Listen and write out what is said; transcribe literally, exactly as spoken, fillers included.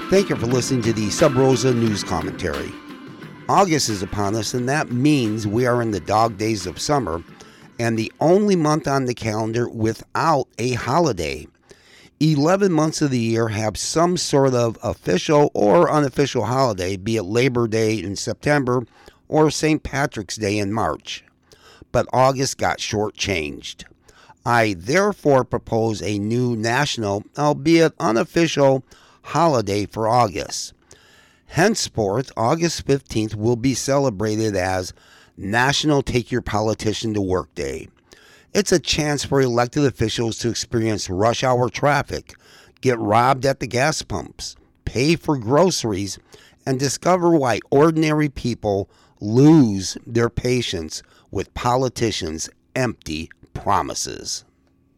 Thank you for listening to the Sub Rosa News Commentary. August is upon us, and that means we are in the dog days of summer and the only month on the calendar without a holiday. eleven months of the year have some sort of official or unofficial holiday, be it Labor Day in September or Saint Patrick's Day in March. But August got shortchanged. I therefore propose a new national, albeit unofficial, holiday for August. Henceforth, August fifteenth will be celebrated as National Take Your Politician to Work Day. It's a chance for elected officials to experience rush hour traffic, get robbed at the gas pumps, pay for groceries, and discover why ordinary people lose their patience with politicians' empty promises.